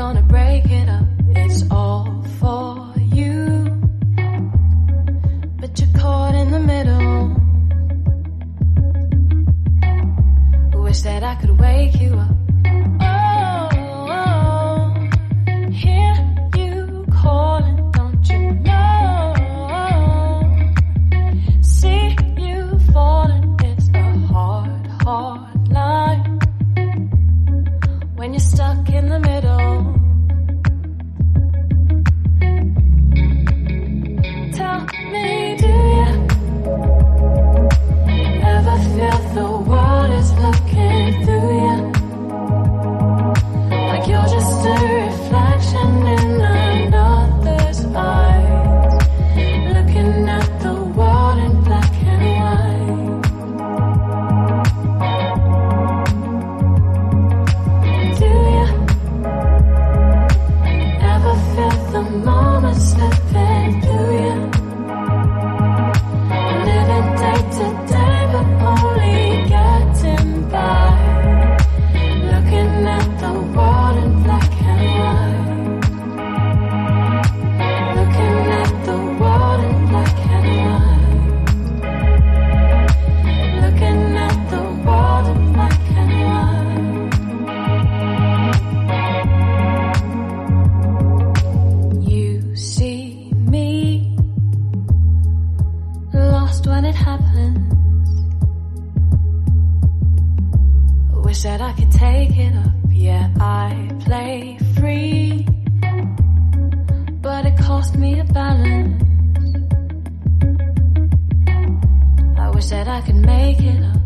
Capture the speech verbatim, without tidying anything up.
gonna break it up. It's all for you, but you're caught in the middle. Wish that I could wake you up. Oh, oh, hear you calling, don't you know? See you falling, it's a hard, hard line when you're stuck in the middle. Tell me, do you ever feel the world is looking through you? Like you're just a reflection in another's eyes, looking at the world in black and white. Do you ever feel the moment slipping through you? Living day to day, but only getting by, looking at the world in black and white, looking at the world in black and white, looking at the world in black and white. You see me lost when it happens. Wish that I could take it up. Yeah, I play free, but it cost me a balance. I wish that I could make it up.